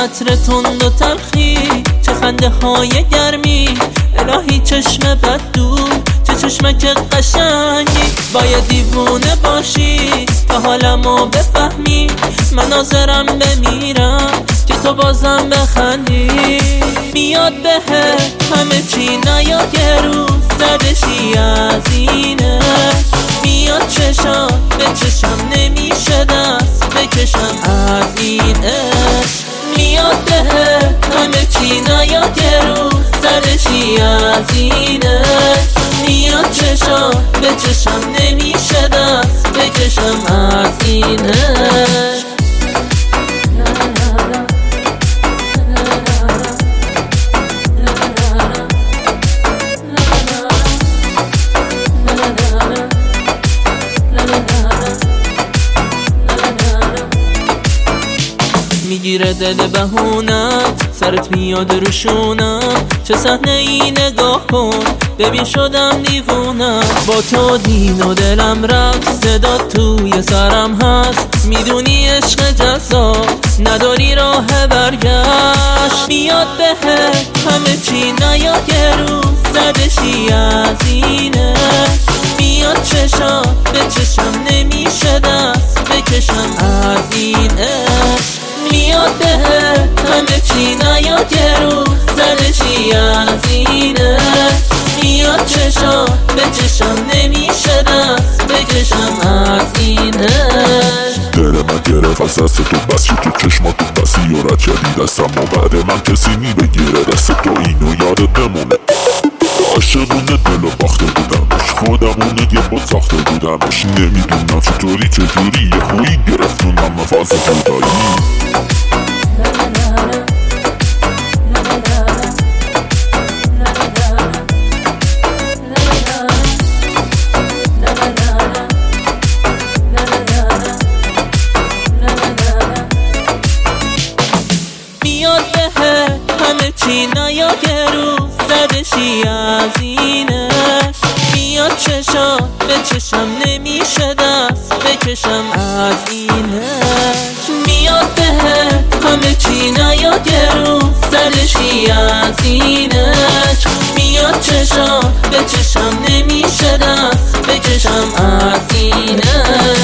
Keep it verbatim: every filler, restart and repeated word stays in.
عطر تند و تلخی، چه خنده های گرمی، الهی چشم بد دور، چه چشمک قشنگی. باید دیوونه باشی تا حالمو بفهمی، من ناظرم بمیرم که تو بازم بخندی. میاد بهه همه چی نیاد یه روز زدشی از اینه، میاد چشم به چشم نمیشه دست بکشم از این عشق. میاد بهه همه چی نیاد یه روز زدشی از اینه، میاد چشم به چشم نمیشه دست بکشم از این عشق. میگیره دل بهونت، سرت میاد روشونم، چه صحنه ای نگاه کن ببین شدم دیوونم. با تو دین و دلم رفت، صدا توی سرم هست، میدونی عشق جذاب نداری راه برگشت. میاد بهه همه چی نیاد یه روز زدشی از اینه، میاد چشم به چشم نمیشه دست بکشم از این عشق. میاد بهه همه چی نیاد یه روز زدشی از اینه، میاد چشم به چشم نمیشه دست بکشم از این عشق. دل من گرفت از دست تو، بس شد تو چشمات تو بسی و رد کردی دستم و بعد من کسی می بگیره دست تو، اینو یادت بمونه. عاشقونه دل و باخته بودمش، خودمونه یه بود ساخته بودمش، نمیدونم چطوری چجوری یه خویی گرفتونم نفاز جدایی. میاد بهه همه چی نیاد یه روز زدشی از اینش، میاد چشم به چشم نمیشه دست بکشم از اینش. میاد بهه همه چی نیاد یه روز زدشی از اینش، میاد چشم به چشم نمیشه دست بکشم از اینش.